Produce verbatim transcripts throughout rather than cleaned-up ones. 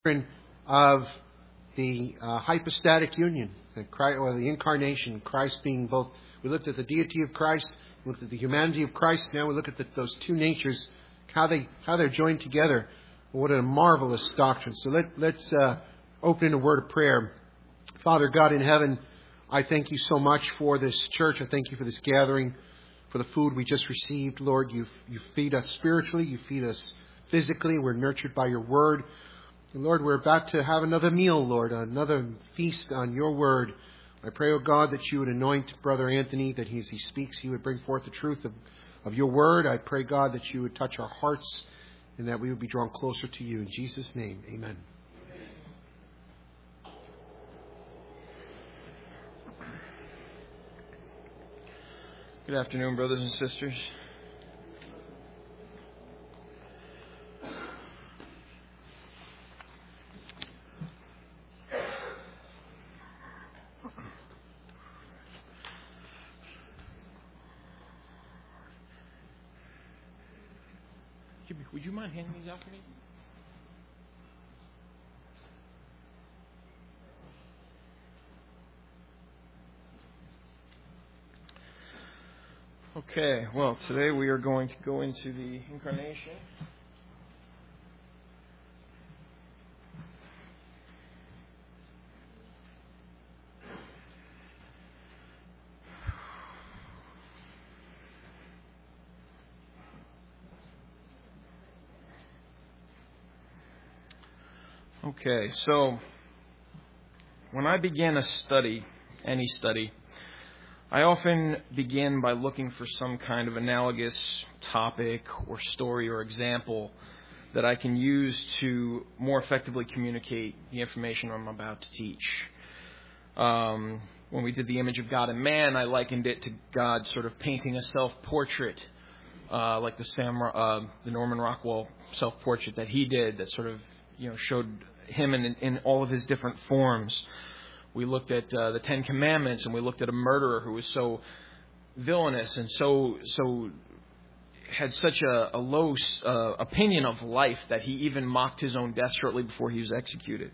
Of the uh, hypostatic union, the Christ, or the incarnation, Christ being both. We looked at the deity of Christ, we looked at the humanity of Christ. Now we look at the, those two natures, how they how they're joined together. What a marvelous doctrine! So let let's uh, open in a word of prayer. Father God in heaven, I thank you so much for this church. I thank you for this gathering, for the food we just received, Lord. You you feed us spiritually, you feed us physically. We're nurtured by your word. Lord, we're about to have another meal, Lord, another feast on your word. I pray, O God, that you would anoint Brother Anthony, that he, as he speaks, he would bring forth the truth of, of your word. I pray, God, that you would touch our hearts and that we would be drawn closer to you. In Jesus' name, amen. Good afternoon, brothers and sisters. Would you mind handing these out for me? Okay, well, today we are going to go into the incarnation. Okay, so when I began a study, any study, I often begin by looking for some kind of analogous topic or story or example that I can use to more effectively communicate the information I'm about to teach. Um, when we did the image of God and man, I likened it to God sort of painting a self-portrait, uh, like the Sam, uh, the Norman Rockwell self-portrait that he did, that sort of you know showed him in, in all of his different forms. We looked at uh, the Ten Commandments, and we looked at a murderer who was so villainous and so so had such a, a low uh, opinion of life that he even mocked his own death shortly before he was executed.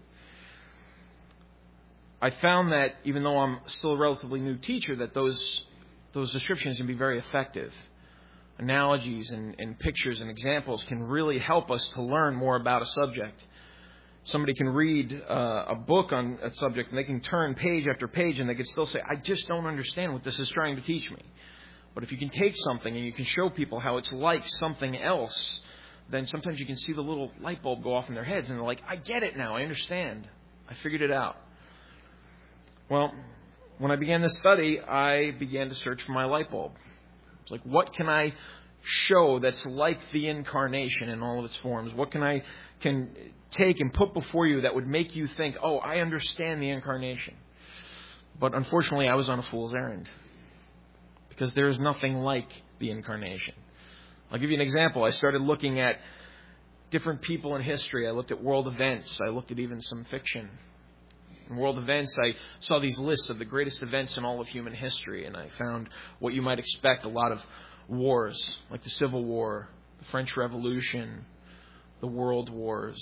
I found that even though I'm still a relatively new teacher, that those those descriptions can be very effective. Analogies and, and pictures and examples can really help us to learn more about a subject. Somebody can read uh, a book on a subject and they can turn page after page and they can still say, I just don't understand what this is trying to teach me. But if you can take something and you can show people how it's like something else, then sometimes you can see the little light bulb go off in their heads and they're like, I get it now, I understand. I figured it out. Well, when I began this study, I began to search for my light bulb. It's like, what can I show that's like the incarnation in all of its forms? What can I can take and put before you that would make you think, oh, I understand the incarnation? But unfortunately, I was on a fool's errand because there is nothing like the incarnation. I'll give you an example. I started looking at different people in history. I looked at world events. I looked at even some fiction. In world events, I saw these lists of the greatest events in all of human history, and I found what you might expect, a lot of wars, like the Civil War, the French Revolution, the World Wars.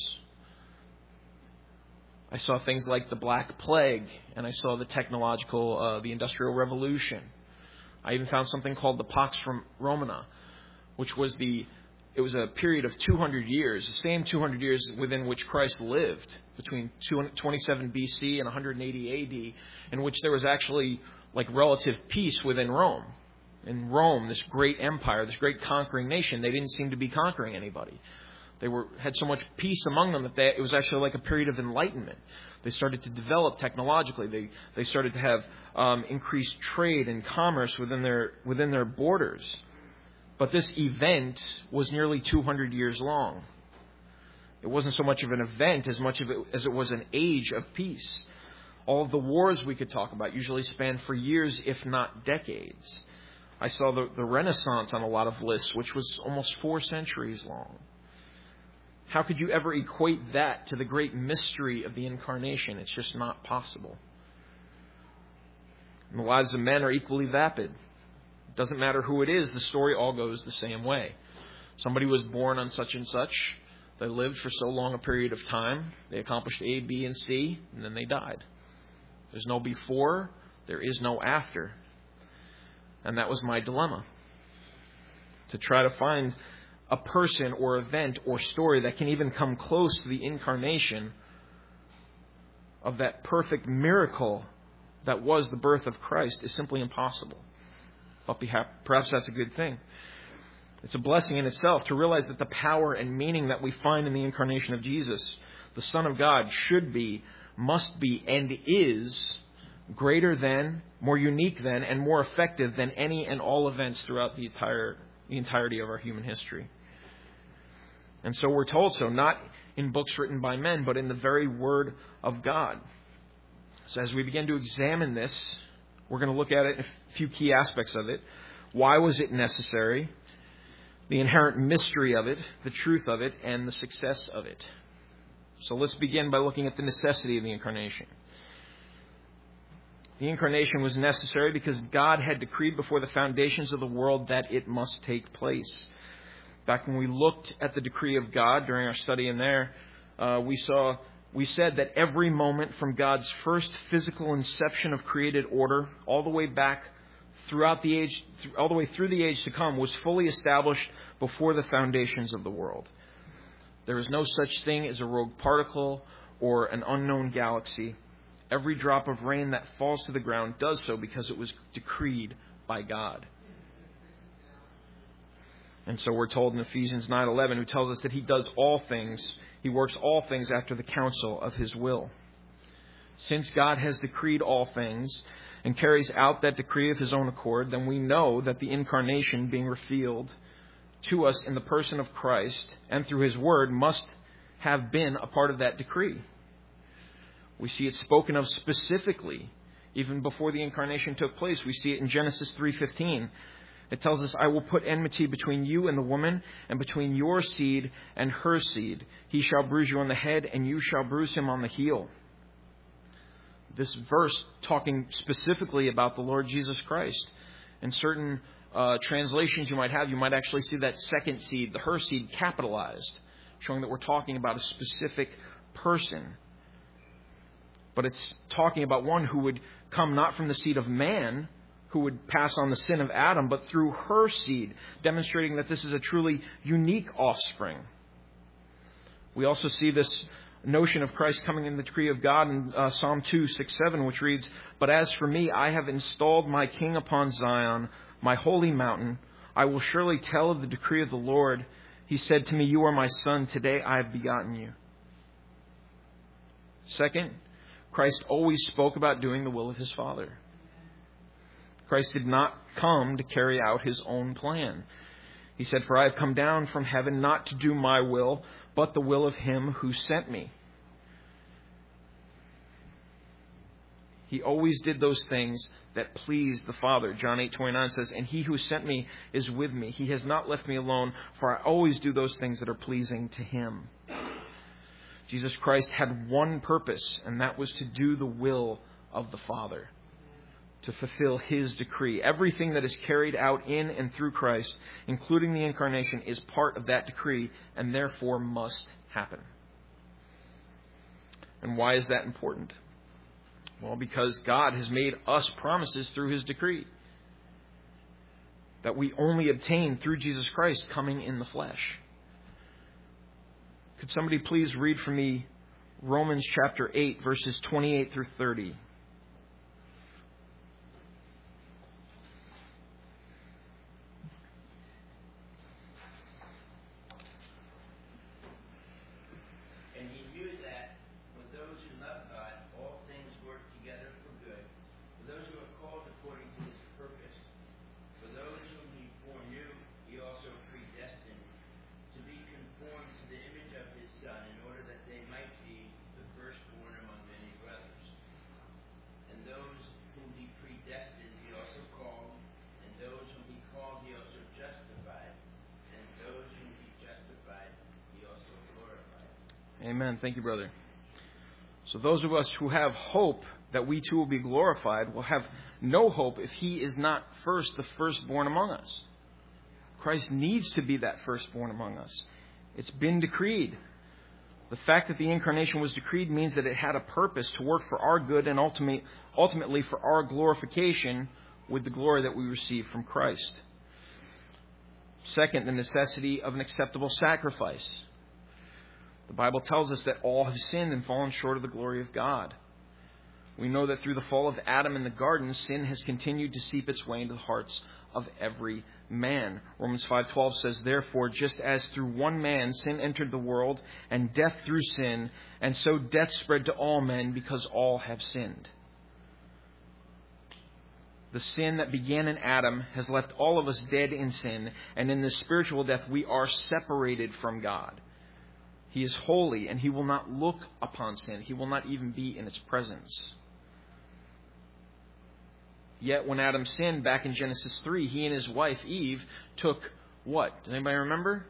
I saw things like the Black Plague, and I saw the technological, uh, the Industrial Revolution. I even found something called the Pax Romana, which was the, it was a period of two hundred years, the same two hundred years within which Christ lived, between twenty-seven B C and one hundred eighty A D, in which there was actually like relative peace within Rome. In Rome, this great empire, this great conquering nation, they didn't seem to be conquering anybody. They were had so much peace among them that they, it was actually like a period of enlightenment. They started to develop technologically. They they started to have um, increased trade and commerce within their within their borders. But this event was nearly two hundred years long. It wasn't so much of an event as much of it as it was an age of peace. All of the wars we could talk about usually spanned for years, if not decades. I saw the, the Renaissance on a lot of lists, which was almost four centuries long. How could you ever equate that to the great mystery of the incarnation? It's just not possible. And the lives of men are equally vapid. It doesn't matter who it is, the story all goes the same way. Somebody was born on such and such. They lived for so long a period of time. They accomplished A, B, and C, and then they died. There's no before. There is no after. And that was my dilemma. To try to find a person or event or story that can even come close to the incarnation of that perfect miracle that was the birth of Christ is simply impossible. But perhaps that's a good thing. It's a blessing in itself to realize that the power and meaning that we find in the incarnation of Jesus, the Son of God, should be, must be, and is greater than, more unique than, and more effective than any and all events throughout the entire the entirety of our human history. And so we're told so, not in books written by men, but in the very Word of God. So as we begin to examine this, we're going to look at it in a few key aspects of it. Why was it necessary? The inherent mystery of it, the truth of it, and the success of it. So let's begin by looking at the necessity of the incarnation. The incarnation was necessary because God had decreed before the foundations of the world that it must take place. Back when we looked at the decree of God during our study in there, uh, we saw, we said that every moment from God's first physical inception of created order, all the way back throughout the age, all the way through the age to come, was fully established before the foundations of the world. There is no such thing as a rogue particle or an unknown galaxy. Every drop of rain that falls to the ground does so because it was decreed by God. And so we're told in Ephesians nine eleven, who tells us that He does all things, He works all things after the counsel of His will. Since God has decreed all things and carries out that decree of His own accord, then we know that the incarnation being revealed to us in the person of Christ and through His Word must have been a part of that decree. We see it spoken of specifically even before the incarnation took place. We see it in Genesis three fifteen. It tells us, I will put enmity between you and the woman, and between your seed and her seed. He shall bruise you on the head, and you shall bruise him on the heel. This verse talking specifically about the Lord Jesus Christ. In certain uh, translations you might have, you might actually see that second seed, the her seed, capitalized, showing that we're talking about a specific person. But it's talking about one who would come not from the seed of man, who would pass on the sin of Adam, but through her seed, demonstrating that this is a truly unique offspring. We also see this notion of Christ coming in the decree of God in uh, Psalm two, six, seven, which reads, But as for me, I have installed my king upon Zion, my holy mountain. I will surely tell of the decree of the Lord. He said to me, You are my son. Today I have begotten you. Second, Christ always spoke about doing the will of His Father. Christ did not come to carry out His own plan. He said, For I have come down from heaven not to do my will, but the will of Him who sent me. He always did those things that pleased the Father. John eight twenty-nine says, And He who sent me is with me. He has not left me alone, for I always do those things that are pleasing to Him. Jesus Christ had one purpose, and that was to do the will of the Father, to fulfill His decree. Everything that is carried out in and through Christ, including the incarnation, is part of that decree and therefore must happen. And why is that important? Well, because God has made us promises through His decree that we only obtain through Jesus Christ coming in the flesh. Could somebody please read for me Romans chapter eight, verses twenty-eight through thirty? Amen. Thank you, brother. So those of us who have hope that we too will be glorified will have no hope if He is not first the firstborn among us. Christ needs to be that firstborn among us. It's been decreed. The fact that the incarnation was decreed means that it had a purpose to work for our good and ultimate, ultimately for our glorification with the glory that we receive from Christ. Second, the necessity of an acceptable sacrifice. The Bible tells us that all have sinned and fallen short of the glory of God. We know that through the fall of Adam in the garden, sin has continued to seep its way into the hearts of every man. Romans five twelve says, "Therefore, just as through one man sin entered the world, and death through sin, and so death spread to all men because all have sinned." The sin that began in Adam has left all of us dead in sin, and in this spiritual death we are separated from God. He is holy, and He will not look upon sin. He will not even be in its presence. Yet when Adam sinned back in Genesis three, he and his wife Eve took what? Does anybody remember?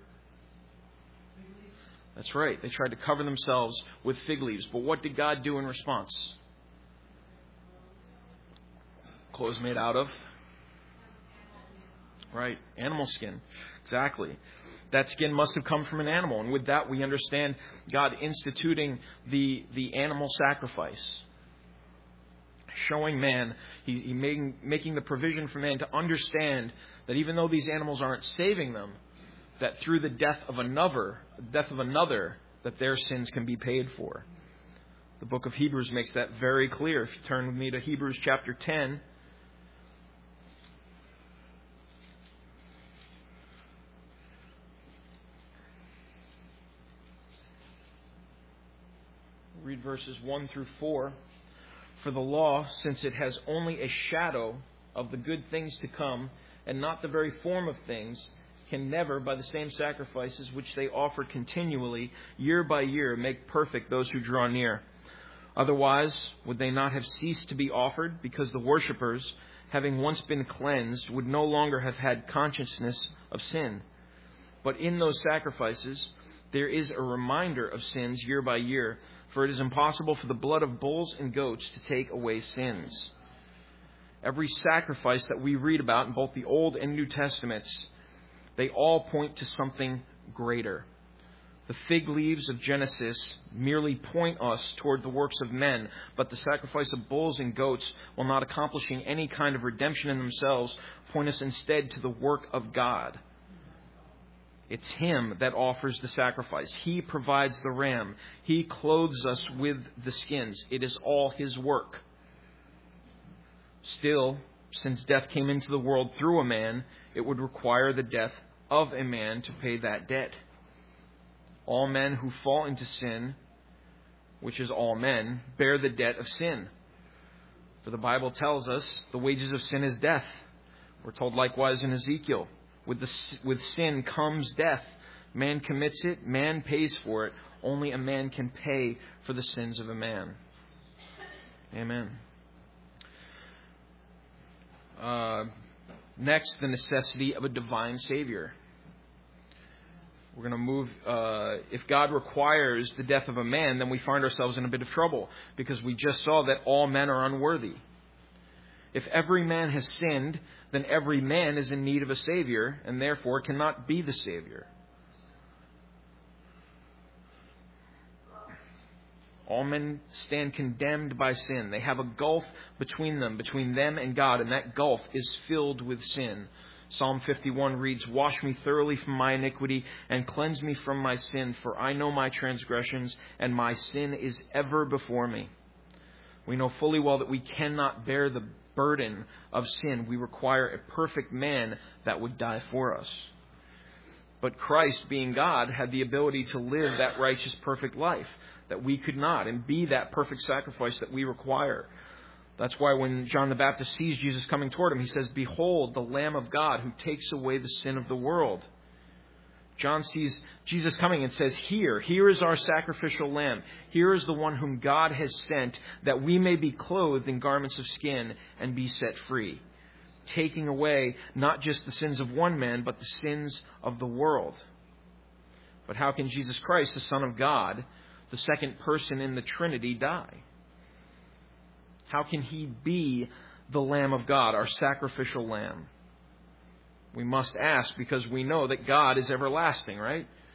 That's right. They tried to cover themselves with fig leaves. But what did God do in response? Clothes made out of? Right. Animal skin. Exactly. That skin must have come from an animal. And with that, we understand God instituting the, the animal sacrifice. Showing man, he, he making, making the provision for man to understand that even though these animals aren't saving them, that through the death of another, death of another, that their sins can be paid for. The book of Hebrews makes that very clear. If you turn with me to Hebrews chapter ten. Read verses one through four. For the law, since it has only a shadow of the good things to come, and not the very form of things, can never, by the same sacrifices which they offer continually, year by year, make perfect those who draw near. Otherwise, would they not have ceased to be offered, because the worshippers, having once been cleansed, would no longer have had consciousness of sin. But in those sacrifices, there is a reminder of sins year by year, for it is impossible for the blood of bulls and goats to take away sins. Every sacrifice that we read about in both the Old and New Testaments, they all point to something greater. The fig leaves of Genesis merely point us toward the works of men, but the sacrifice of bulls and goats, while not accomplishing any kind of redemption in themselves, point us instead to the work of God. It's Him that offers the sacrifice. He provides the ram. He clothes us with the skins. It is all His work. Still, since death came into the world through a man, it would require the death of a man to pay that debt. All men who fall into sin, which is all men, bear the debt of sin. For the Bible tells us the wages of sin is death. We're told likewise in Ezekiel. With the, with sin comes death. Man commits it, man pays for it. Only a man can pay for the sins of a man. Amen. Uh, next, the necessity of a divine Savior. We're going to move, uh, if God requires the death of a man, then we find ourselves in a bit of trouble, because we just saw that all men are unworthy. If every man has sinned, then every man is in need of a Savior, and therefore cannot be the Savior. All men stand condemned by sin. They have a gulf between them, between them and God, and that gulf is filled with sin. Psalm fifty-one reads, "Wash me thoroughly from my iniquity, and cleanse me from my sin, for I know my transgressions, and my sin is ever before me." We know fully well that we cannot bear the burden of sin. We require a perfect man that would die for us. But Christ, being God, had the ability to live that righteous, perfect life that we could not, and be that perfect sacrifice that we require. That's why when John the Baptist sees Jesus coming toward him, he says, "Behold, the Lamb of God who takes away the sin of the world." John sees Jesus coming and says, Here, here is our sacrificial lamb. Here is the one whom God has sent, that we may be clothed in garments of skin and be set free. Taking away not just the sins of one man, but the sins of the world. But how can Jesus Christ, the Son of God, the second person in the Trinity, die? How can He be the Lamb of God, our sacrificial lamb? We must ask, because we know that God is everlasting, right?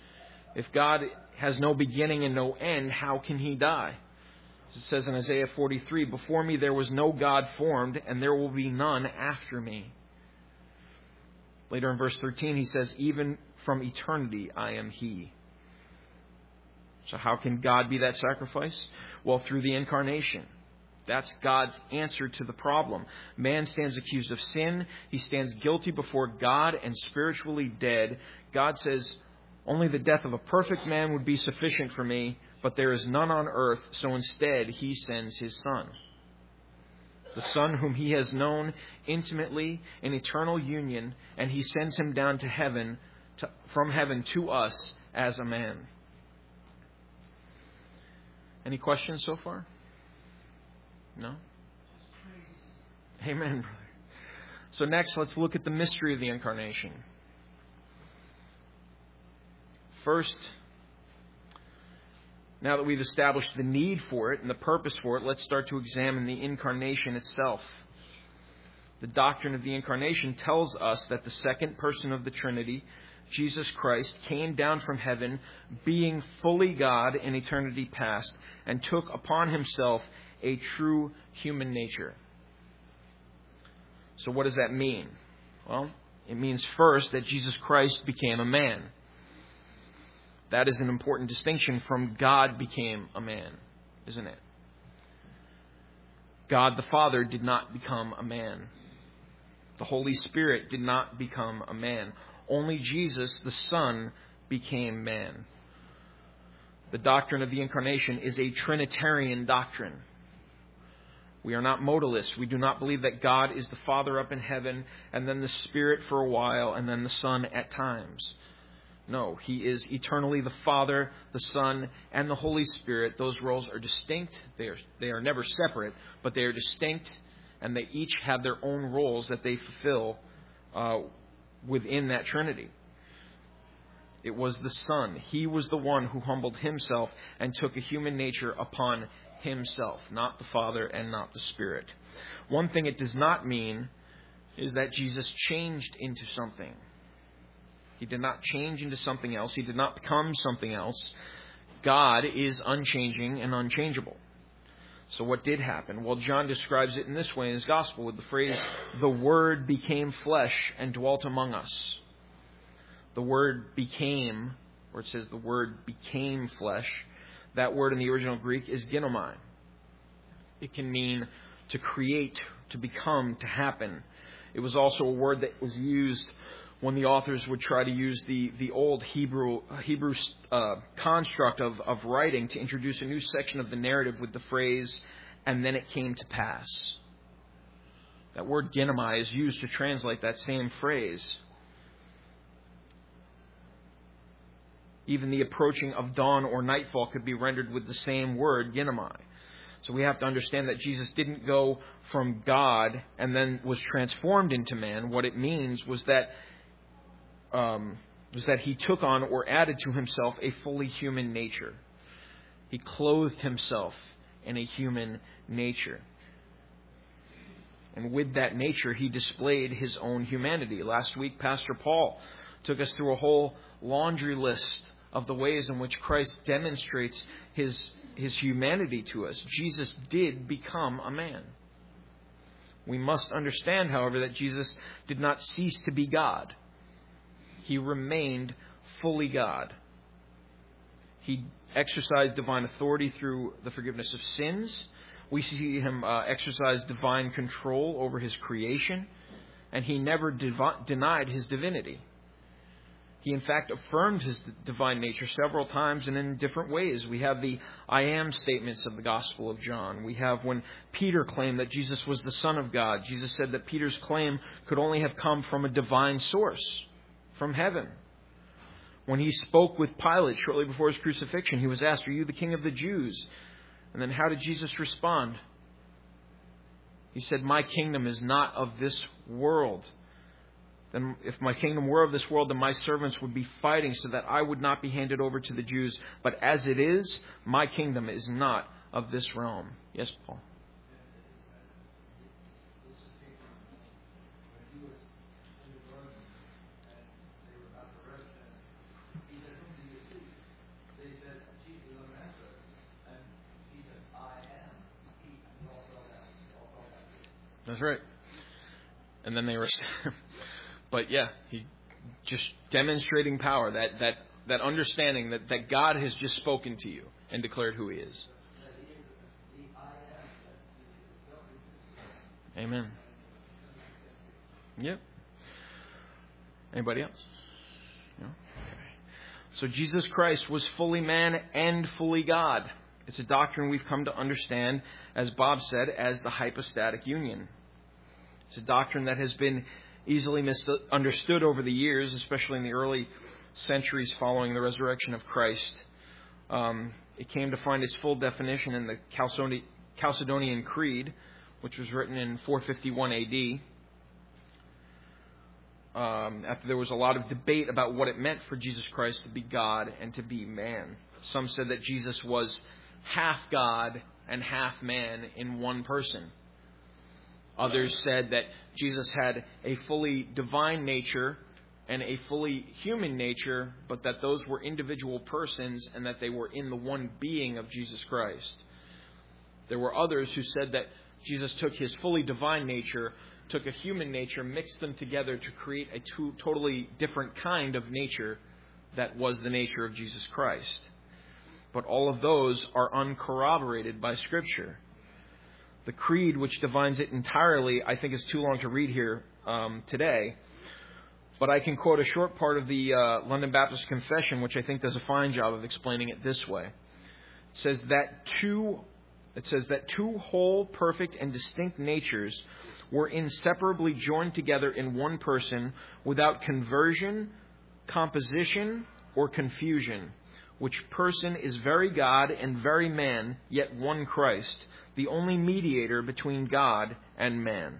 If God has no beginning and no end, how can He die? It says in Isaiah forty-three, "Before me there was no God formed, and there will be none after me." Later in verse thirteen, He says, "Even from eternity I am He." So how can God be that sacrifice? Well, through the incarnation. That's God's answer to the problem. Man stands accused of sin. He stands guilty before God and spiritually dead. God says, "Only the death of a perfect man would be sufficient for me, but there is none on earth." So instead, He sends His Son. The Son whom He has known intimately in eternal union, and He sends Him down to heaven, to, from heaven to us as a man. Any questions so far? No? Amen, brother. So next, let's look at the mystery of the incarnation. First, now that we've established the need for it and the purpose for it, let's start to examine the incarnation itself. The doctrine of the incarnation tells us that the second person of the Trinity, Jesus Christ, came down from heaven, being fully God in eternity past, and took upon Himself a true human nature. So what does that mean? Well, it means first that Jesus Christ became a man. That is an important distinction from God became a man, isn't it? God the Father did not become a man. The Holy Spirit did not become a man. Only Jesus, the Son, became man. The doctrine of the incarnation is a Trinitarian doctrine. We are not modalists. We do not believe that God is the Father up in heaven, and then the Spirit for a while, and then the Son at times. No, He is eternally the Father, the Son, and the Holy Spirit. Those roles are distinct. They are, they are never separate, but they are distinct, and they each have their own roles that they fulfill uh, within that Trinity. It was the Son. He was the one who humbled Himself and took a human nature upon Himself, not the Father and not the Spirit. One thing it does not mean is that Jesus changed into something. He did not change into something else. He did not become something else. God is unchanging and unchangeable. So what did happen? Well, John describes it in this way in his gospel with the phrase, "The Word became flesh and dwelt among us." The word became, or it says the Word became flesh. That word in the original Greek is ginomai. It can mean to create, to become, to happen. It was also a word that was used when the authors would try to use the, the old Hebrew Hebrew uh, construct of, of writing to introduce a new section of the narrative with the phrase, "and then it came to pass." That word ginomai is used to translate that same phrase. Even the approaching of dawn or nightfall could be rendered with the same word, ginomai. So we have to understand that Jesus didn't go from God and then was transformed into man. What it means was that um, was that He took on or added to Himself a fully human nature. He clothed Himself in a human nature. And with that nature, He displayed His own humanity. Last week, Pastor Paul took us through a whole laundry list of the ways in which Christ demonstrates His, His humanity to us. Jesus did become a man. We must understand, however, that Jesus did not cease to be God. He remained fully God. He exercised divine authority through the forgiveness of sins. We see Him uh, exercise divine control over His creation. And He never devi- denied His divinity. He, in fact, affirmed His divine nature several times and in different ways. We have the I am statements of the Gospel of John. We have when Peter claimed that Jesus was the Son of God. Jesus said that Peter's claim could only have come from a divine source, from heaven. When He spoke with Pilate shortly before His crucifixion, He was asked, "Are you the King of the Jews?" And then how did Jesus respond? He said, "My kingdom is not of this world. Then if my kingdom were of this world, then my servants would be fighting so that I would not be handed over to the Jews. But as it is, my kingdom is not of this realm." Yes, Paul? That's right. And then they were, but yeah, he just demonstrating power, that that that understanding that, that God has just spoken to you and declared who He is. Amen. Yep. Anybody else? No? Okay. So Jesus Christ was fully man and fully God. It's a doctrine we've come to understand, as Bob said, as the hypostatic union. It's a doctrine that has been easily misunderstood over the years, especially in the early centuries following the resurrection of Christ. Um, it came to find its full definition in the Chalcedonian Creed, which was written in four fifty-one A D. Um, after there was a lot of debate about what it meant for Jesus Christ to be God and to be man. Some said that Jesus was half God and half man in one person. Others said that Jesus had a fully divine nature and a fully human nature, but that those were individual persons and that they were in the one being of Jesus Christ. There were others who said that Jesus took his fully divine nature, took a human nature, mixed them together to create a two, totally different kind of nature that was the nature of Jesus Christ. But all of those are uncorroborated by Scripture. The Creed, which defines it entirely, I think is too long to read here um, today. But I can quote a short part of the uh, London Baptist Confession, which I think does a fine job of explaining it this way. It says that two, it says that two whole, perfect, and distinct natures were inseparably joined together in one person without conversion, composition, or confusion, which person is very God and very man, yet one Christ, the only mediator between God and man.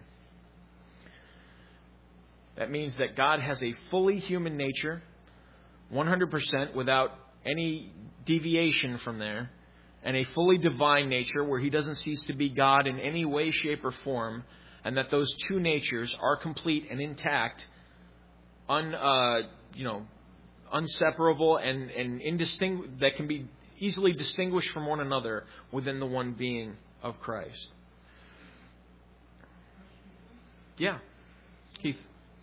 That means that God has a fully human nature, one hundred percent without any deviation from there, and a fully divine nature where He doesn't cease to be God in any way, shape, or form, and that those two natures are complete and intact, un, uh, you know, inseparable and, and indistingu- that can be easily distinguished from one another within the one being of Christ. Yeah. Keith.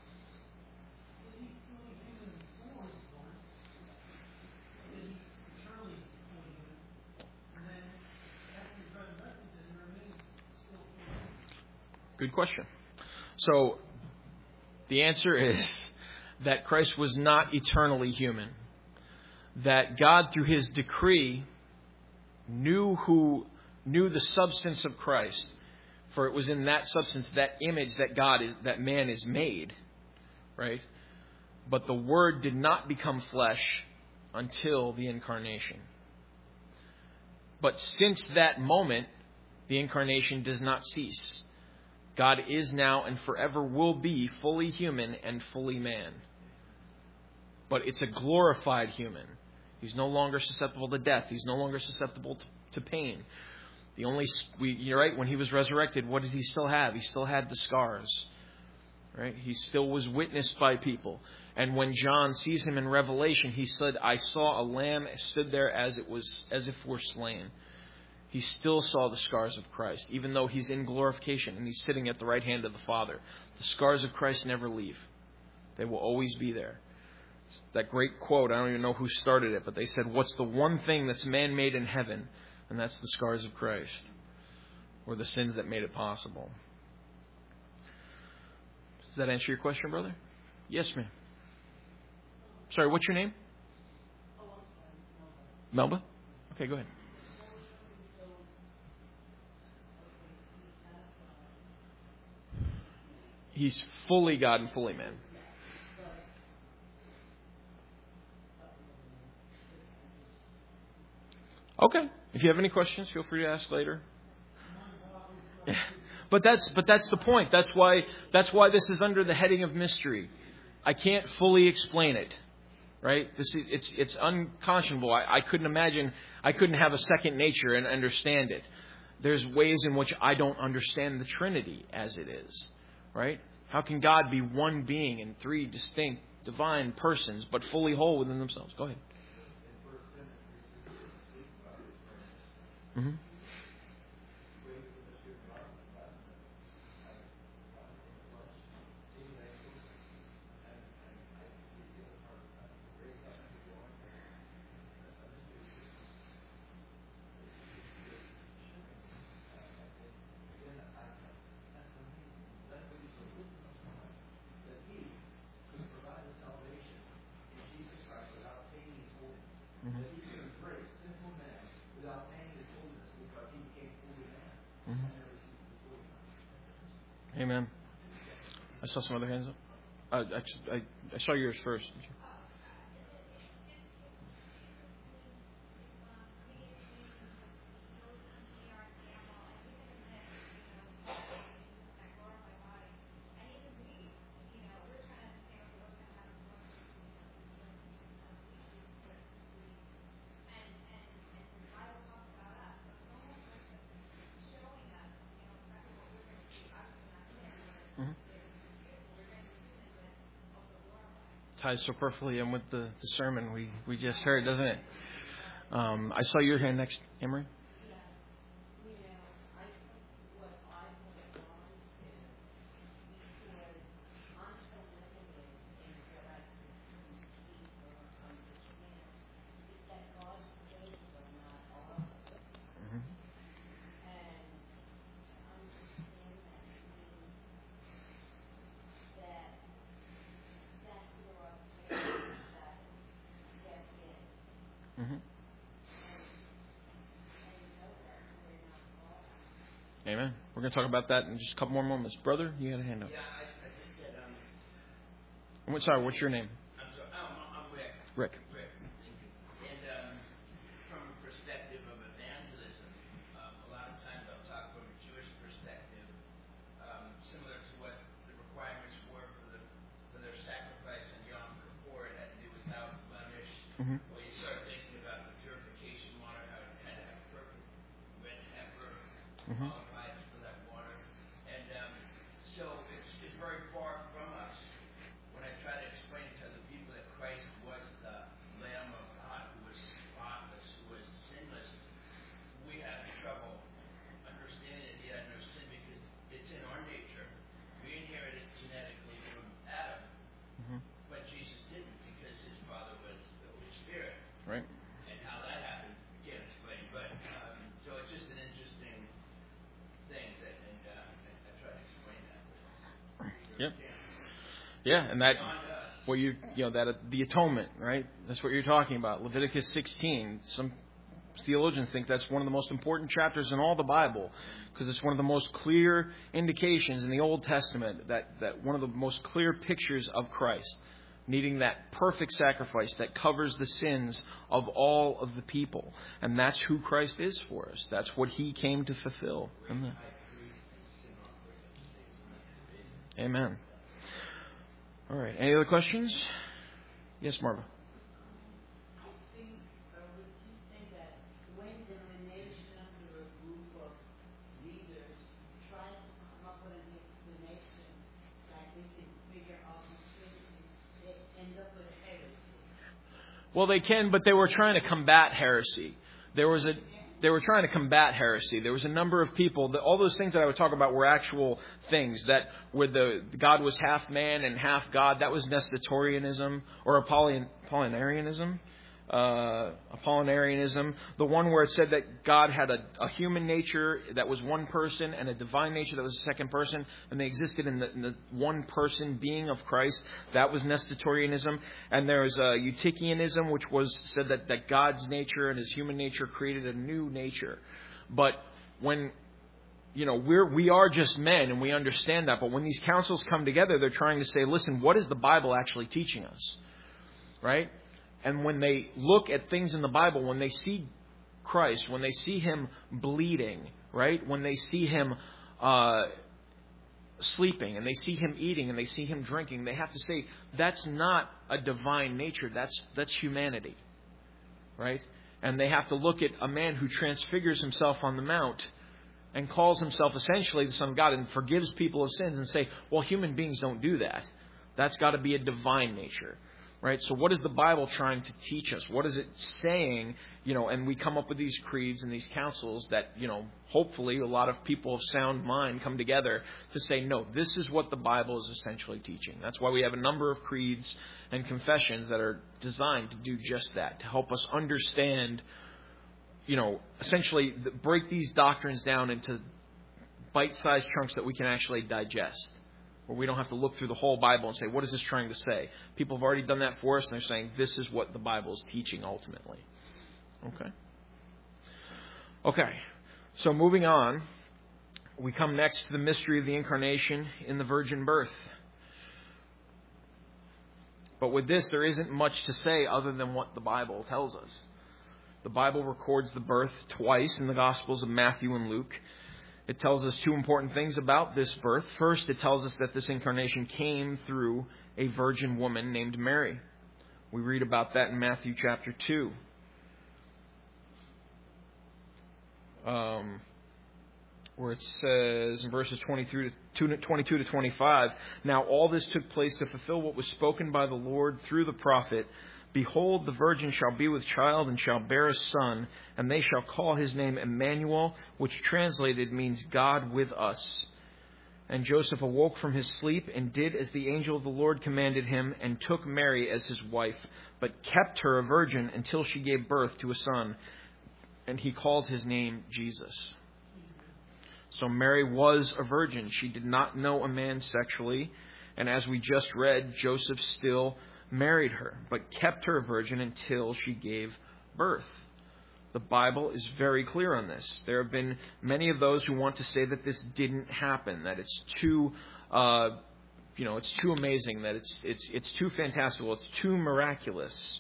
Good question. So, the answer is that Christ was not eternally human. That God, through His decree, knew who knew the substance of Christ, for it was in that substance, that image, that God is, that man is made, right? But the Word did not become flesh until the incarnation. But since that moment, the incarnation does not cease. God is now and forever will be fully human and fully man. But it's a glorified human. He's no longer susceptible to death. He's no longer susceptible to, to pain. The only, we, you're right, when He was resurrected, what did He still have? He still had the scars. Right? He still was witnessed by people. And when John sees Him in Revelation, he said, I saw a lamb stood there as it was, as if were slain. He still saw the scars of Christ, even though He's in glorification and He's sitting at the right hand of the Father. The scars of Christ never leave. They will always be there. It's that great quote, I don't even know who started it, but they said, what's the one thing that's man-made in heaven? And that's the scars of Christ, or the sins that made it possible. Does that answer your question, brother? Yes, ma'am. Sorry, what's your name? Melba? Okay, go ahead. He's fully God and fully man. Okay. If you have any questions, feel free to ask later. But that's but that's the point. That's why that's why this is under the heading of mystery. I can't fully explain it. Right? This is, it's it's unconscionable. I, I couldn't imagine I couldn't have a second nature and understand it. There's ways in which I don't understand the Trinity as it is. Right? How can God be one being in three distinct divine persons, but fully whole within themselves? Go ahead. Mm-hmm. Amen. I saw some other hands up. Uh, I, I, I saw yours first. Ties so perfectly in with the, the sermon we, we just heard, doesn't it? Um, I saw your hand next, Emery. Amen. We're going to talk about that in just a couple more moments. Brother, you had a hand up. Yeah, I, I think that. Um, I'm sorry, what's your name? I'm sorry. I'm, I'm Rick. Rick. Rick. And um, from a perspective of evangelism, um, a lot of times I'll talk from a Jewish perspective, um, similar to what the requirements were for the for their sacrifice on Yom Kippur. It had to do without blemish. Mm-hmm. Well, you start thinking about the purification water, how it had to have perfect red heifer. Mm-hmm. Um, So it's, it's very far from us when I try to explain to other people that Christ was the Lamb of God who was spotless, who was sinless. We have trouble understanding that he had no sin because it's in our nature. We inherited genetically from Adam, mm-hmm. but Jesus didn't because his father was the Holy Spirit. Right. And how that happened, I can't explain. But um, so it's just an interesting thing that, and uh, I, I try to explain that. Yep. Yeah, and that what you you know that uh, the atonement, right? That's what you're talking about. Leviticus sixteen. Some theologians think that's one of the most important chapters in all the Bible because it's one of the most clear indications in the Old Testament that that one of the most clear pictures of Christ needing that perfect sacrifice that covers the sins of all of the people, and that's who Christ is for us. That's what He came to fulfill. Amen. Amen. All right. Any other questions? Yes, Marva. I think, uh, would you say that when denomination or a group of leaders try to come up with an explanation that they can figure out the Trinity, they end up with heresy? Well, they can, but they were trying to combat heresy. There was a They were trying to combat heresy. There was a number of people. That, all those things that I would talk about were actual things. That where the God was half man and half God. That was Nestorianism or Apollin, Apollinarianism. Uh, Apollinarianism. The one where it said that God had a, a human nature that was one person and a divine nature that was a second person, and they existed in the, in the one person being of Christ. That was Nestorianism. And there was uh, Eutychianism, which was said that, that God's nature and His human nature created a new nature. But when you know we're we are just men, and we understand that. But when these councils come together, they're trying to say, listen, what is the Bible actually teaching us, right? And when they look at things in the Bible, when they see Christ, when they see Him bleeding, right? When they see Him uh, sleeping, and they see Him eating, and they see Him drinking, they have to say, that's not a divine nature. That's that's humanity, right? And they have to look at a man who transfigures himself on the mount and calls himself essentially the Son of God and forgives people of sins and say, well, human beings don't do that. That's got to be a divine nature. Right? So what is the Bible trying to teach us? What is it saying? You know, and we come up with these creeds and these councils that, you know, hopefully a lot of people of sound mind come together to say, no, this is what the Bible is essentially teaching. That's why we have a number of creeds and confessions that are designed to do just that, to help us understand, you know, essentially break these doctrines down into bite-sized chunks that we can actually digest. Where we don't have to look through the whole Bible and say, what is this trying to say? People have already done that for us, and they're saying, this is what the Bible is teaching ultimately. Okay. Okay. So moving on, we come next to the mystery of the incarnation in the virgin birth. But with this, there isn't much to say other than what the Bible tells us. The Bible records the birth twice in the Gospels of Matthew and Luke. It tells us two important things about this birth. First, it tells us that this incarnation came through a virgin woman named Mary. We read about that in Matthew chapter two. Um, where it says in verses twenty-two to twenty-five, "Now all this took place to fulfill what was spoken by the Lord through the prophet. Behold, the virgin shall be with child and shall bear a son, and they shall call his name Emmanuel, which translated means God with us. And Joseph awoke from his sleep and did as the angel of the Lord commanded him, and took Mary as his wife, but kept her a virgin until she gave birth to a son, and he called his name Jesus." So Mary was a virgin. She did not know a man sexually, and as we just read, Joseph still married her, but kept her a virgin until she gave birth. The Bible is very clear on this. There have been many of those who want to say that this didn't happen, that it's too, uh, you know, it's too amazing, that it's it's it's too fantastical, it's too miraculous.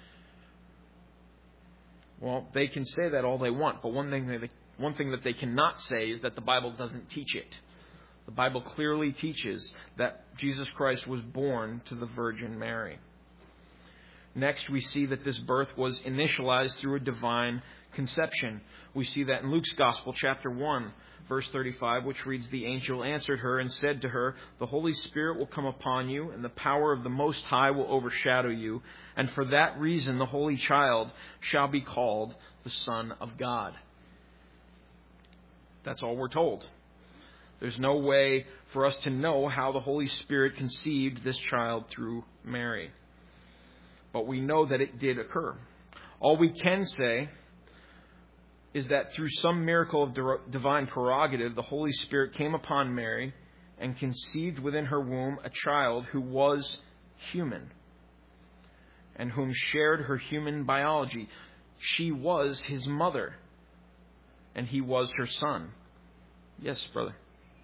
Well, they can say that all they want, but one thing that they, one thing that they cannot say is that the Bible doesn't teach it. The Bible clearly teaches that Jesus Christ was born to the Virgin Mary. Next, we see that this birth was initialized through a divine conception. We see that in Luke's Gospel, chapter one, verse thirty-five, which reads, "The angel answered her and said to her, 'The Holy Spirit will come upon you, and the power of the Most High will overshadow you. And for that reason, the Holy Child shall be called the Son of God.'" That's all we're told. There's no way for us to know how the Holy Spirit conceived this child through Mary. But we know that it did occur. All we can say is that through some miracle of divine prerogative, the Holy Spirit came upon Mary and conceived within her womb a child who was human and whom shared her human biology. She was his mother, and he was her son. Yes, brother.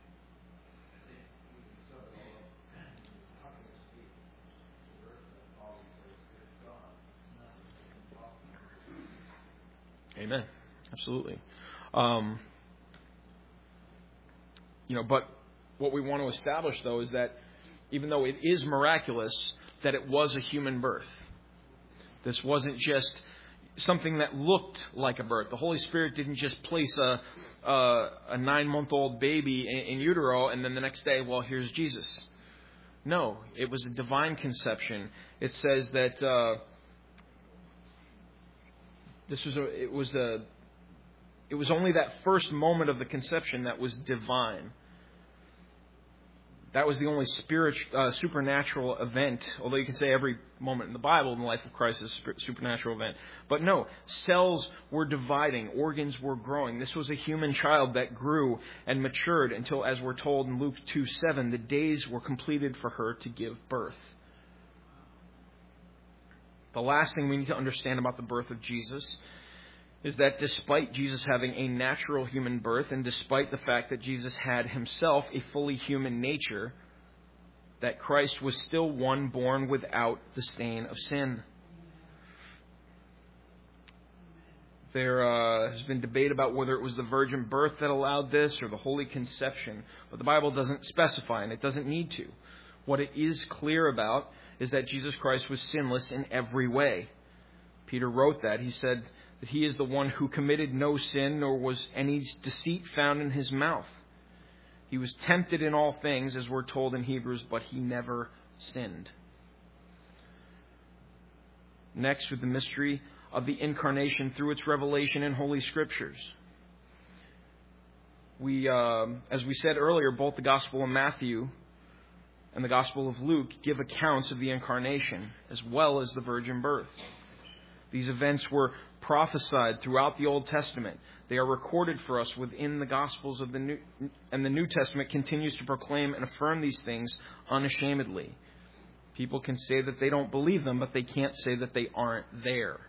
Amen. Absolutely. Um, you know, but what we want to establish, though, is that even though it is miraculous, that it was a human birth. This wasn't just something that looked like a birth. The Holy Spirit didn't just place a a, a nine-month-old baby in, in utero and then the next day, well, here's Jesus. No, it was a divine conception. It says that uh, this was a, it was a, it was only that first moment of the conception that was divine. That was the only spiritual, uh, supernatural event, although you can say every moment in the Bible in the life of Christ is a supernatural event. But no, cells were dividing, organs were growing. This was a human child that grew and matured until, as we're told in Luke two seven, the days were completed for her to give birth. The last thing we need to understand about the birth of Jesus is that despite Jesus having a natural human birth, and despite the fact that Jesus had himself a fully human nature, that Christ was still one born without the stain of sin. There uh, has been debate about whether it was the virgin birth that allowed this or the holy conception, but the Bible doesn't specify, and it doesn't need to. What it is clear about is that Jesus Christ was sinless in every way. Peter wrote that. He said that he is the one who committed no sin, nor was any deceit found in his mouth. He was tempted in all things, as we're told in Hebrews, but he never sinned. Next, with the mystery of the incarnation through its revelation in Holy Scriptures. We, uh, as we said earlier, both the Gospel of Matthew and the Gospel of Luke give accounts of the incarnation, as well as the virgin birth. These events were prophesied throughout the Old Testament. They are recorded for us within the Gospels of the New, and the New Testament continues to proclaim and affirm these things unashamedly. People can say that they don't believe them, but they can't say that they aren't there.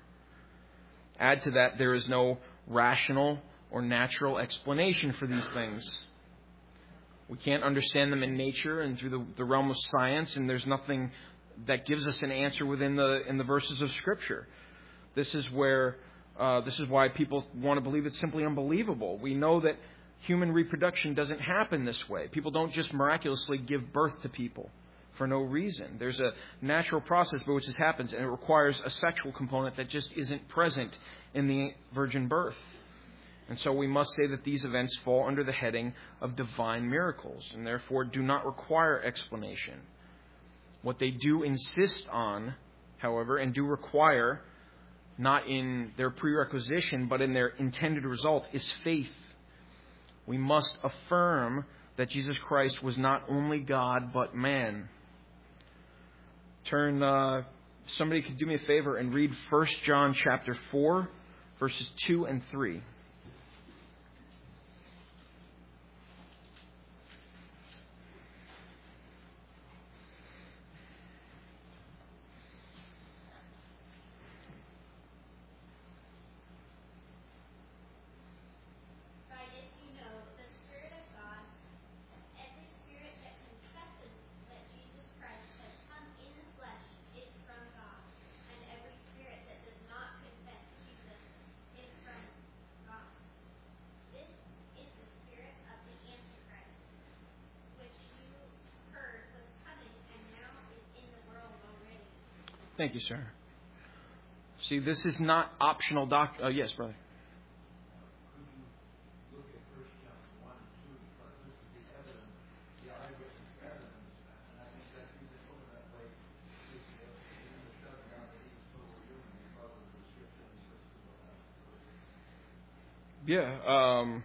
Add to that, there is no rational or natural explanation for these things. We can't understand them in nature and through the, the realm of science, and there's nothing that gives us an answer within the in the verses of Scripture. This is where uh, this is why people want to believe it's simply unbelievable. We know that human reproduction doesn't happen this way. People don't just miraculously give birth to people for no reason. There's a natural process by which this happens, and it requires a sexual component that just isn't present in the virgin birth. And so we must say that these events fall under the heading of divine miracles and therefore do not require explanation. What they do insist on, however, and do require, not in their prerequisition, but in their intended result, is faith. We must affirm that Jesus Christ was not only God, but man. Turn, uh, somebody could do me a favor and read First John chapter four, verses two and three. Thank you, sir. See, this is not optional doctrine. Uh, yes, brother. Yeah. Um,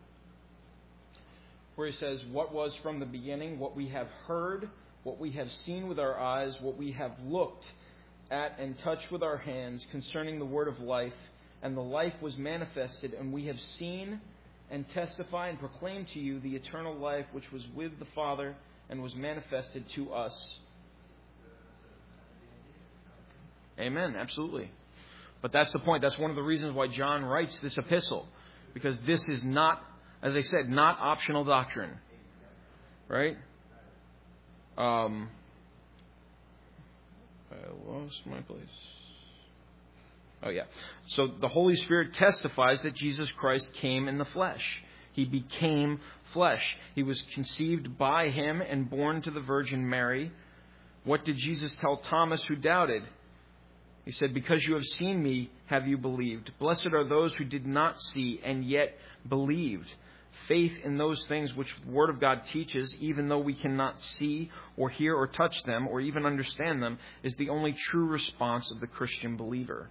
where he says, what was from the beginning, what we have heard, what we have seen with our eyes, what we have looked at and touched with our hands concerning the word of life, and the life was manifested, and we have seen and testify and proclaim to you the eternal life which was with the Father and was manifested to us. Amen. Absolutely. But that's the point. That's one of the reasons why John writes this epistle, because this is not, as I said, not optional doctrine. Right? Um... I lost my place. Oh, yeah. So the Holy Spirit testifies that Jesus Christ came in the flesh. He became flesh. He was conceived by Him and born to the Virgin Mary. What did Jesus tell Thomas who doubted? He said, because you have seen me, have you believed? Blessed are those who did not see and yet believed. Faith in those things which the Word of God teaches, even though we cannot see or hear or touch them or even understand them, is the only true response of the Christian believer.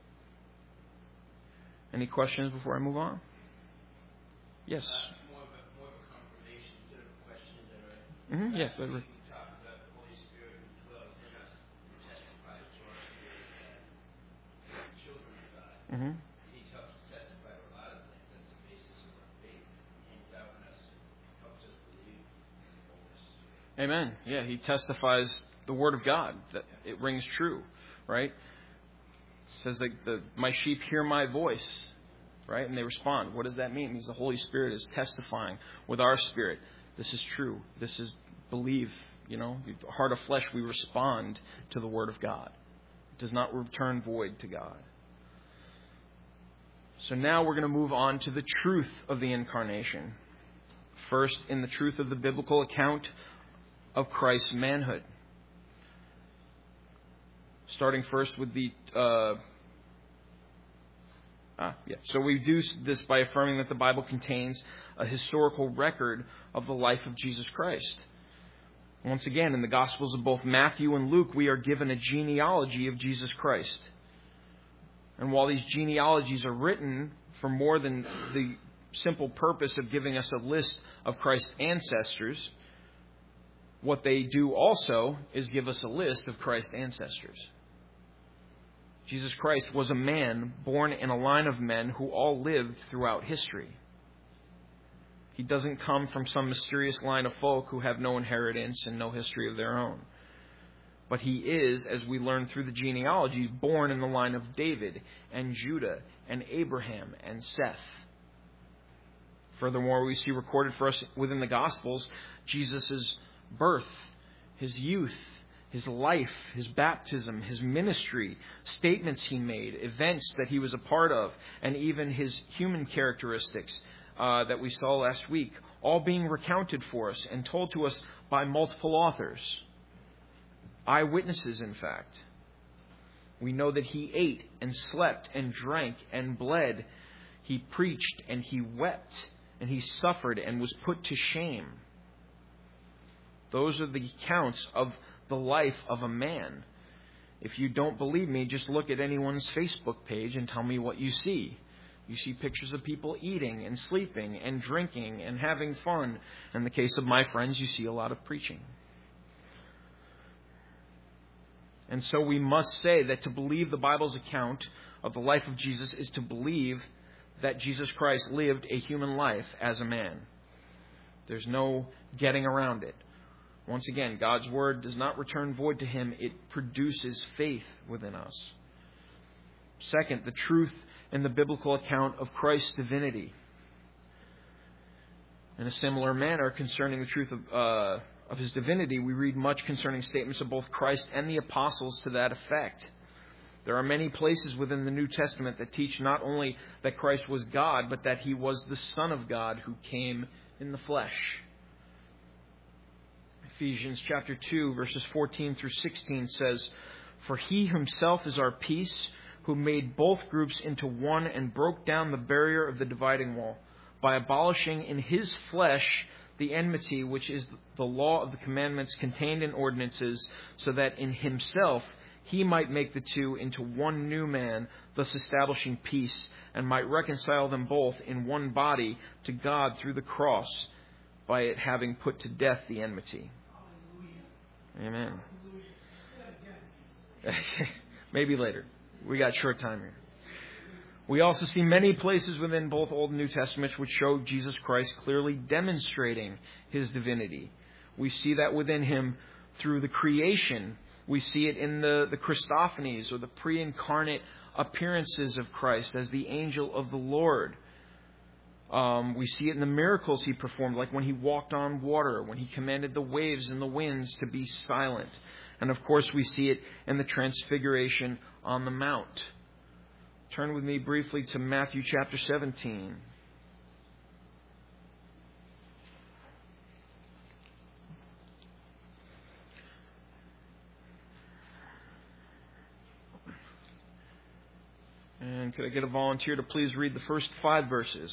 Any questions before I move on? Yes. Uh, more, of a, more of a confirmation to the questions that are. Mm-hmm. Yes. Yeah, we talk about the Holy Spirit who dwells in us and testifies to our spirit that children of God. Mm-hmm. He helps us testify to a lot of things. That's the basis of our faith. Hangs out in us, helps us believe. Amen. Yeah, he testifies the Word of God, that it rings true, right? It says that the, my sheep hear my voice, right? And they respond. What does that mean? It means the Holy Spirit is testifying with our spirit. This is true. This is believe, you know. Heart of flesh, we respond to the Word of God. It does not return void to God. So now we're going to move on to the truth of the Incarnation. First, in the truth of the biblical account of Christ's manhood. Starting first with the... Uh, ah, yeah. So we do this by affirming that the Bible contains a historical record of the life of Jesus Christ. Once again, in the Gospels of both Matthew and Luke, we are given a genealogy of Jesus Christ. And while these genealogies are written for more than the simple purpose of giving us a list of Christ's ancestors, what they do also is give us a list of Christ's ancestors. Jesus Christ was a man born in a line of men who all lived throughout history. He doesn't come from some mysterious line of folk who have no inheritance and no history of their own. But he is, as we learn through the genealogy, born in the line of David and Judah and Abraham and Seth. Furthermore, we see recorded for us within the Gospels Jesus' birth, his youth, his life, his baptism, his ministry, statements he made, events that he was a part of, and even his human characteristics uh, that we saw last week, all being recounted for us and told to us by multiple authors. Eyewitnesses, in fact. We know that he ate and slept and drank and bled. He preached and he wept and he suffered and was put to shame. Those are the accounts of the life of a man. If you don't believe me, just look at anyone's Facebook page and tell me what you see. You see pictures of people eating and sleeping and drinking and having fun. In the case of my friends, you see a lot of preaching. And so we must say that to believe the Bible's account of the life of Jesus is to believe that Jesus Christ lived a human life as a man. There's no getting around it. Once again, God's word does not return void to him. It produces faith within us. Second, the truth in the biblical account of Christ's divinity. In a similar manner, concerning the truth of, uh, of his divinity, we read much concerning statements of both Christ and the apostles to that effect. There are many places within the New Testament that teach not only that Christ was God, but that he was the Son of God who came in the flesh. Ephesians chapter two, verses fourteen through sixteen says, "For he himself is our peace, who made both groups into one and broke down the barrier of the dividing wall, by abolishing in his flesh the enmity which is the law of the commandments contained in ordinances, so that in himself he might make the two into one new man, thus establishing peace, and might reconcile them both in one body to God through the cross, by it having put to death the enmity." Amen. Maybe later. We got short time here. We also see many places within both Old and New Testaments which show Jesus Christ clearly demonstrating his divinity. We see that within him through the creation. We see it in the, the Christophanies, or the pre-incarnate appearances of Christ as the angel of the Lord. Um, we see it in the miracles he performed, like when he walked on water, when he commanded the waves and the winds to be silent. And of course, we see it in the transfiguration on the Mount. Turn with me briefly to Matthew chapter seventeen. And could I get a volunteer to please read the first five verses?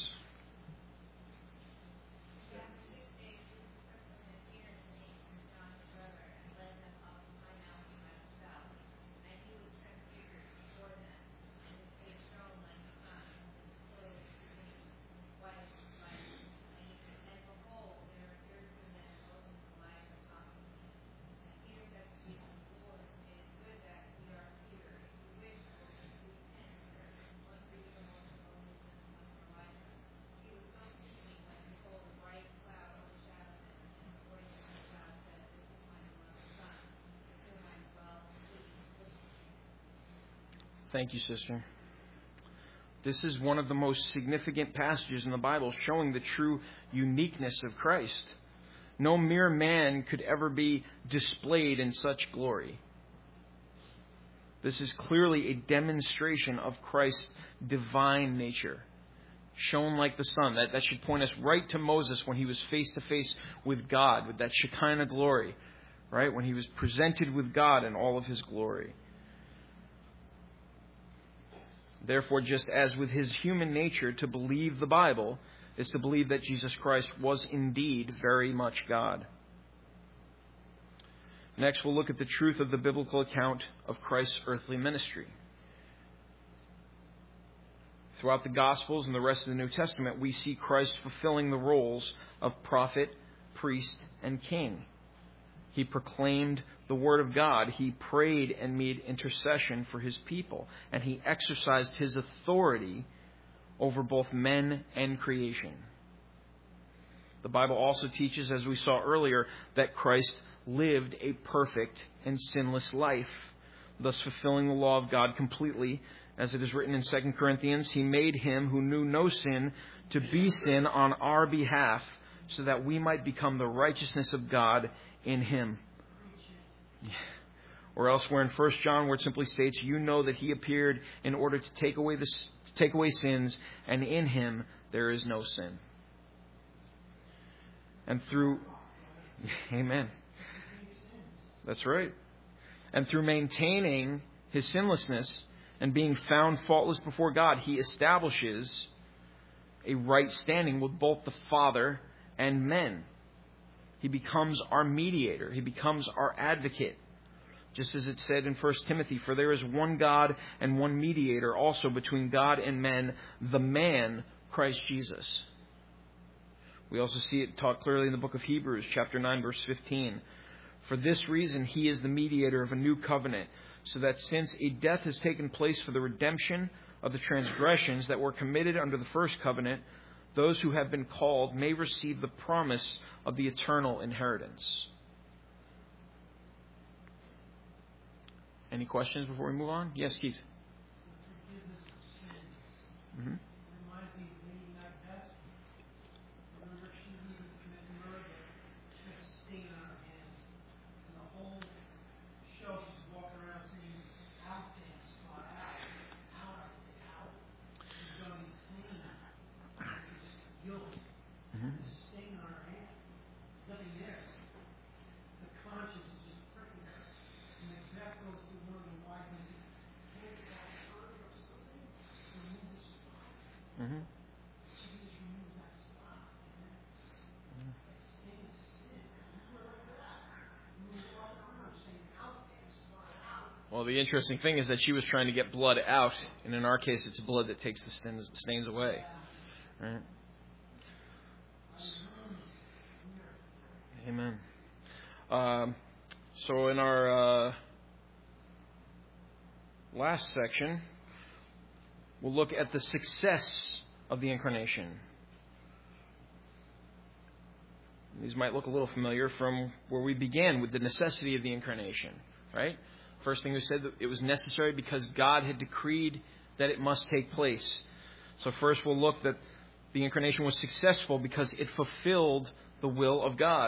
Thank you, sister. This is one of the most significant passages in the Bible showing the true uniqueness of Christ. No mere man could ever be displayed in such glory. This is clearly a demonstration of Christ's divine nature, shown like the sun. That, that should point us right to Moses when he was face to face with God, with that Shekinah glory, right? When he was presented with God in all of his glory. Therefore, just as with his human nature, to believe the Bible is to believe that Jesus Christ was indeed very much God. Next, we'll look at the truth of the biblical account of Christ's earthly ministry. Throughout the Gospels and the rest of the New Testament, we see Christ fulfilling the roles of prophet, priest, and king. He proclaimed the Word of God. He prayed and made intercession for his people. And he exercised his authority over both men and creation. The Bible also teaches, as we saw earlier, that Christ lived a perfect and sinless life, thus fulfilling the law of God completely As it is written in Second Corinthians, He made Him who knew no sin to be sin on our behalf, so that we might become the righteousness of God in Him. Or elsewhere in First John, where it simply states, you know that He appeared in order to take away the, to take away sins, and in Him there is no sin. And through... Amen. That's right. And through maintaining His sinlessness and being found faultless before God, He establishes a right standing with both the Father and men. He becomes our mediator. He becomes our advocate. Just as it said in First Timothy, for there is one God and one mediator also between God and men, the man, Christ Jesus. We also see it taught clearly in the book of Hebrews, chapter nine, verse fifteen. For this reason, He is the mediator of a new covenant, so that since a death has taken place for the redemption of the transgressions that were committed under the first covenant, those who have been called may receive the promise of the eternal inheritance. Any questions before we move on? Yes, Keith. Forgiveness of sins. Mm-hmm. Reminds me of Lady Macbeth. Remember, she needed to commit murder. She had a stain on her hand. And the whole show, she's walking around saying, out, damn spot, out. Out, I say, out. She's going insane. She's guilt. Mm-hmm. The stain on her hand. Nothing there. The conscience is just pricking her. And Macbeth goes to one of the wise men and says, can't you have murder or something? Remove the spot. Mm-hmm. Jesus removes that spot. Amen. That stain of sin. Remember like that. Remove all the harm, saying, out, damn spot, out. Well, the interesting thing is that she was trying to get blood out, and in our case, it's blood that takes the stains, stains away. Right? Amen. Um, so in our uh, last section, we'll look at the success of the incarnation. These might look a little familiar from where we began with the necessity of the incarnation, right? First thing we said, that it was necessary because God had decreed that it must take place. So first we'll look that the incarnation was successful because it fulfilled the will of God.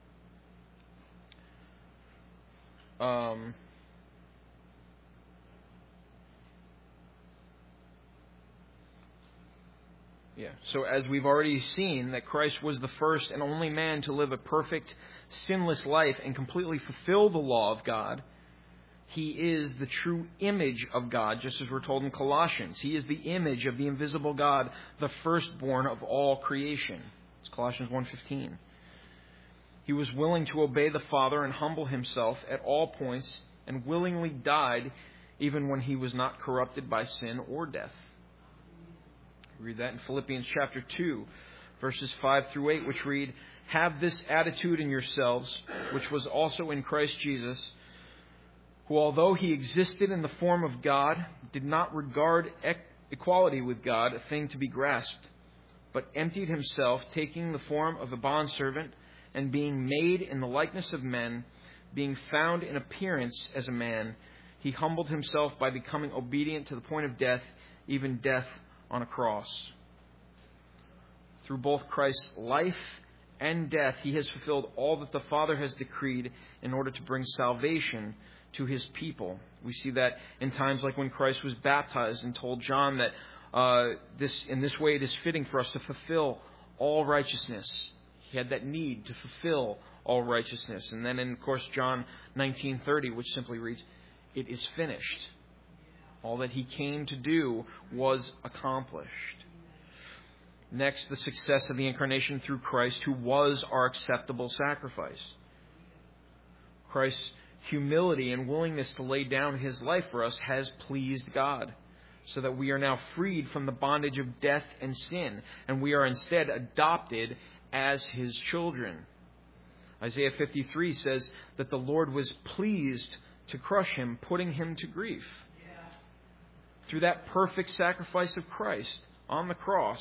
Um, yeah, so as we've already seen, that Christ was the first and only man to live a perfect, sinless life and completely fulfill the law of God. He is the true image of God, just as we're told in Colossians. He is the image of the invisible God, the firstborn of all creation. It's Colossians one fifteen. He was willing to obey the Father and humble Himself at all points and willingly died even when He was not corrupted by sin or death. We read that in Philippians chapter two, verses five through eight, which read, have this attitude in yourselves, which was also in Christ Jesus, who although He existed in the form of God, did not regard equality with God a thing to be grasped, but emptied Himself, taking the form of a bondservant, and being made in the likeness of men, being found in appearance as a man, He humbled Himself by becoming obedient to the point of death, even death on a cross. Through both Christ's life and death, He has fulfilled all that the Father has decreed in order to bring salvation to His people. We see that in times like when Christ was baptized and told John that uh, this in this way it is fitting for us to fulfill all righteousness. He had that need to fulfill all righteousness. And then in, of course, John nineteen thirty, which simply reads, it is finished. All that He came to do was accomplished. Next, the success of the incarnation through Christ, who was our acceptable sacrifice. Christ's humility and willingness to lay down His life for us has pleased God, so that we are now freed from the bondage of death and sin, and we are instead adopted as His children. Isaiah fifty-three says that the Lord was pleased to crush Him, putting Him to grief. Yeah. Through that perfect sacrifice of Christ on the cross,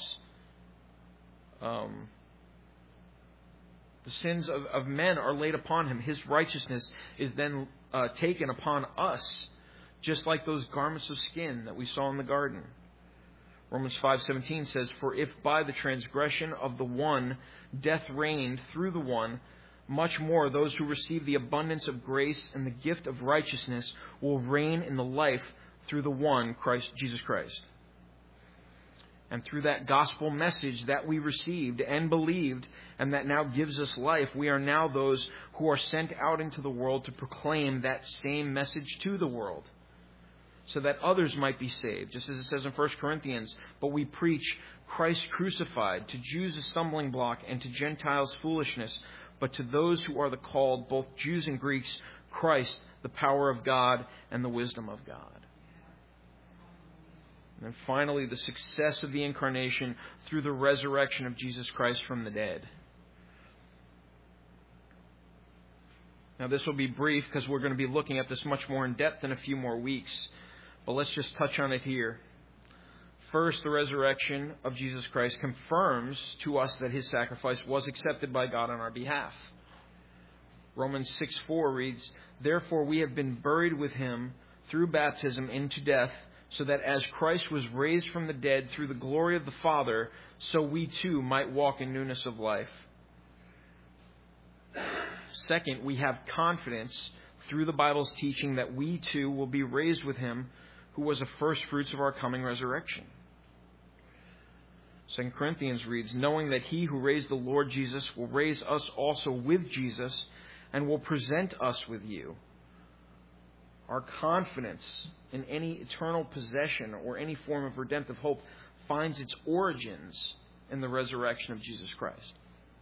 um, the sins of, of men are laid upon Him. His righteousness is then uh, taken upon us just like those garments of skin that we saw in the garden. Romans five seventeen says, "For if by the transgression of the one death reigned through the one, much more those who receive the abundance of grace and the gift of righteousness will reign in the life through the one, Christ Jesus Christ." And through that gospel message that we received and believed and that now gives us life, we are now those who are sent out into the world to proclaim that same message to the world, so that others might be saved, just as it says in First Corinthians, "But we preach Christ crucified, to Jews a stumbling block, and to Gentiles foolishness, but to those who are the called, both Jews and Greeks, Christ, the power of God and the wisdom of God." And then finally, the success of the incarnation through the resurrection of Jesus Christ from the dead. Now, this will be brief because we're going to be looking at this much more in depth in a few more weeks. But let's just touch on it here. First, the resurrection of Jesus Christ confirms to us that his sacrifice was accepted by God on our behalf. Romans six four reads, "Therefore we have been buried with him through baptism into death, so that as Christ was raised from the dead through the glory of the Father, so we too might walk in newness of life." Second, we have confidence through the Bible's teaching that we too will be raised with him, who was the first fruits of our coming resurrection. Second Corinthians reads, "Knowing that he who raised the Lord Jesus will raise us also with Jesus and will present us with you." Our confidence in any eternal possession or any form of redemptive hope finds its origins in the resurrection of Jesus Christ.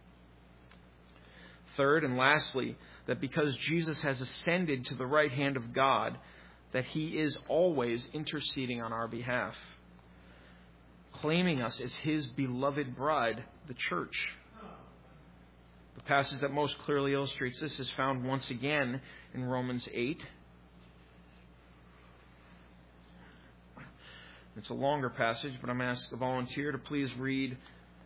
Third and lastly, that because Jesus has ascended to the right hand of God, that he is always interceding on our behalf, claiming us as his beloved bride, the church. The passage that most clearly illustrates this is found once again in Romans eight. It's a longer passage, but I'm going to ask a volunteer to please read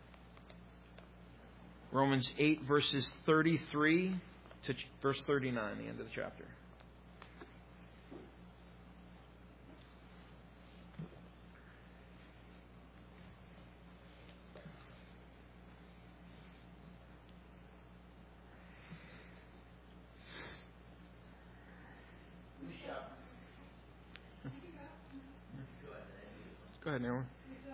Romans eight, verses thirty-three to verse thirty-nine, the end of the chapter. Go ahead, Aaron.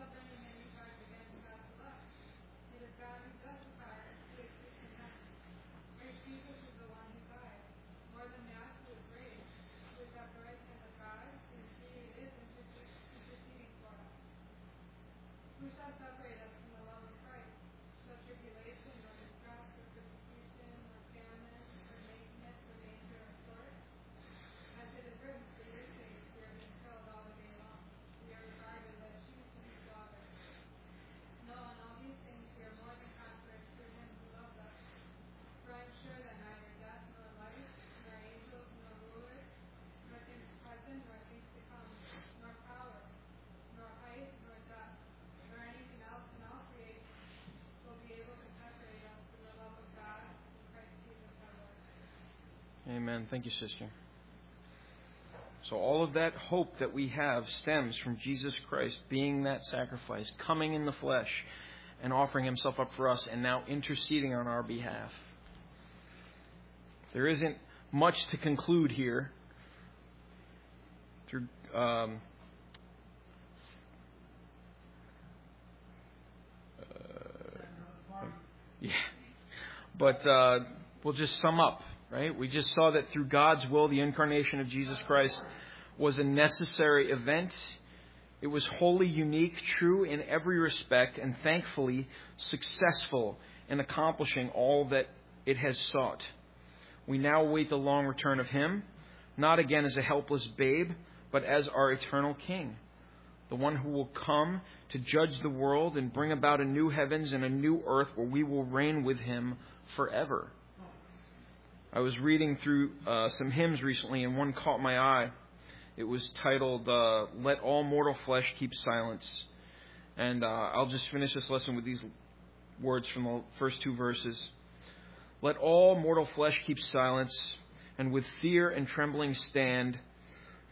Amen. Thank you, sister. So all of that hope that we have stems from Jesus Christ being that sacrifice, coming in the flesh and offering himself up for us and now interceding on our behalf. There isn't much to conclude here. Through um, uh, yeah, but uh, we'll just sum up. Right? We just saw that through God's will, the incarnation of Jesus Christ was a necessary event. It was wholly unique, true in every respect, and thankfully successful in accomplishing all that it has sought. We now await the long return of him, not again as a helpless babe, but as our eternal King, the one who will come to judge the world and bring about a new heavens and a new earth where we will reign with him forever. I was reading through uh, some hymns recently, and one caught my eye. It was titled, uh, "Let All Mortal Flesh Keep Silence." And uh, I'll just finish this lesson with these words from the first two verses. "Let all mortal flesh keep silence, and with fear and trembling stand,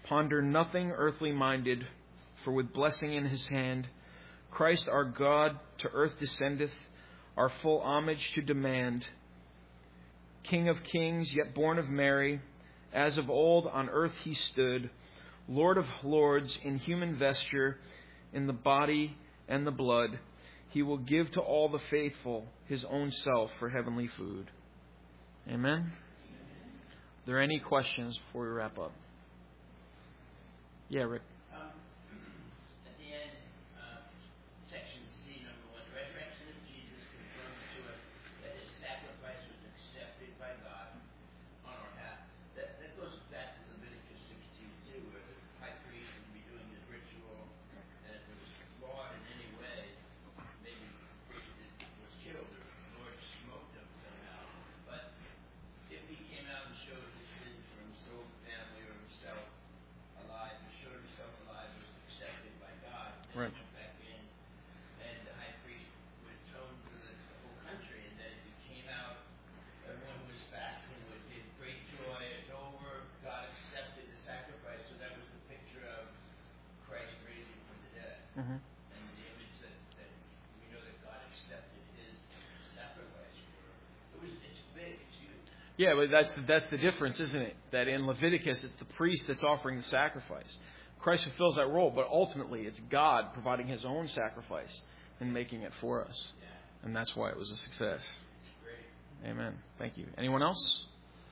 Ponder nothing earthly minded, for with blessing in his hand, Christ our God to earth descendeth, our full homage to demand. King of kings, yet born of Mary, as of old on earth he stood, Lord of lords in human vesture, in the body and the blood. He will give to all the faithful his own self for heavenly food. Amen. Are there any questions before we wrap up? Yeah, Rick. Um, at the end, uh, section C, number one, the resurrection of Jesus confirms to us that his sacrifice was accepted by God on our behalf. That, that goes back to Leviticus sixteen two, where the high priest would be doing his ritual, and if it was flawed in any way, maybe the priest was killed or the Lord smoked him somehow. But if he came out and showed his sins for himself, family, or himself alive, and showed himself alive, was accepted by God, then Right. he went back in, and the high priest would atone for the, the whole country, and then if he came out, everyone who was fasting would give great joy. It's over. God accepted the sacrifice. So that was the picture of Christ raising from the dead. Mm-hmm. And the image that, that we know that God accepted his sacrifice for. It was, it's big, it's huge. Yeah, but that's that's the difference, isn't it? That in Leviticus, it's the priest that's offering the sacrifice. Christ fulfills that role, but ultimately it's God providing his own sacrifice and making it for us. Yeah. And that's why it was a success. It's great. Amen. Thank you. Anyone else?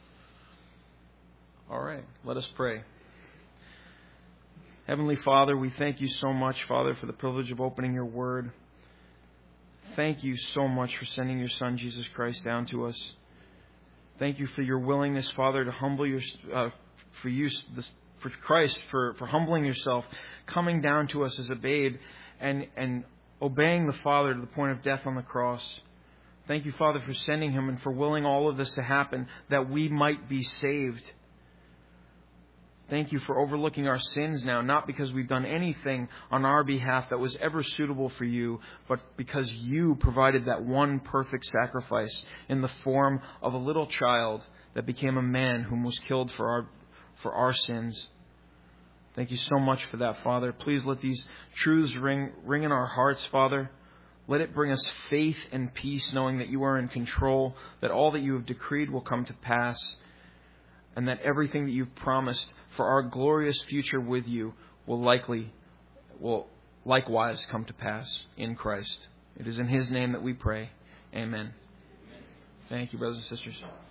All right. Let us pray. Heavenly Father, we thank you so much, Father, for the privilege of opening your word. Thank you so much for sending your Son, Jesus Christ, down to us. Thank you for your willingness, Father, to humble your, uh, for you, this, for Christ, for, for humbling yourself, coming down to us as a babe, and, and obeying the Father to the point of death on the cross. Thank you, Father, for sending him and for willing all of this to happen, that we might be saved. Thank you for overlooking our sins now, not because we've done anything on our behalf that was ever suitable for you, but because you provided that one perfect sacrifice in the form of a little child that became a man whom was killed for our, for our sins. Thank you so much for that, Father. Please let these truths ring, ring in our hearts, Father. Let it bring us faith and peace, knowing that you are in control, that all that you have decreed will come to pass, and that everything that you've promised for our glorious future with you will likely, will likewise come to pass in Christ. It is in his name that we pray. Amen. Thank you, brothers and sisters.